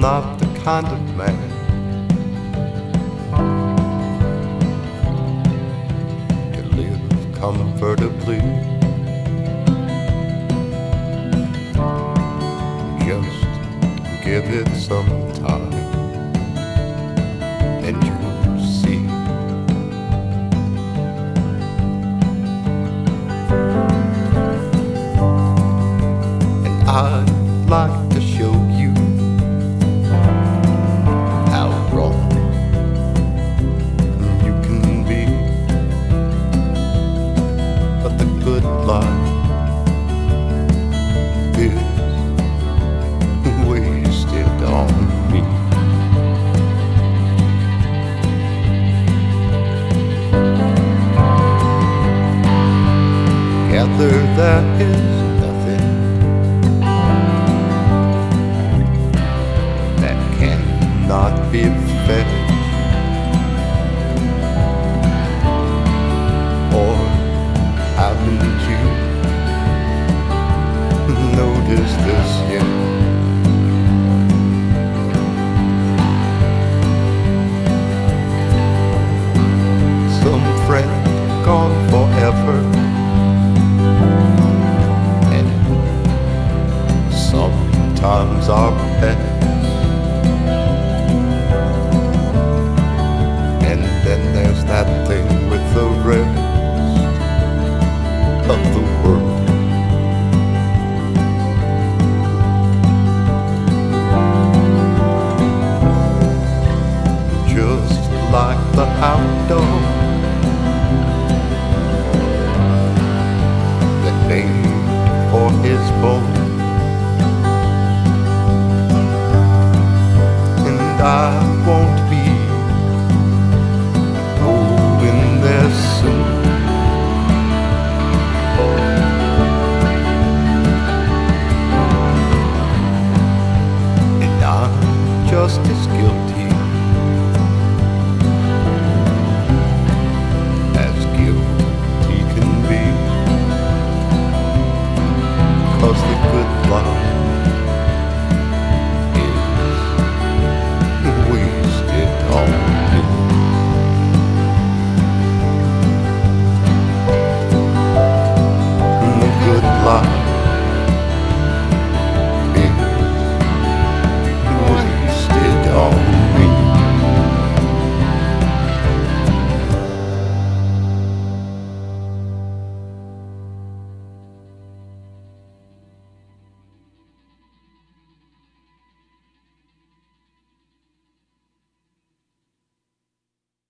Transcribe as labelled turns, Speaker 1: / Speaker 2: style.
Speaker 1: not the kind of man to live comfortably. Just give it some time and you'll see. And I'd like to show you how wrong you can be, but the good life is wasted on me. Gather that is nothing that cannot be fed, or haven't you noticed this yet? Some friend gone forever, and sometimes our pet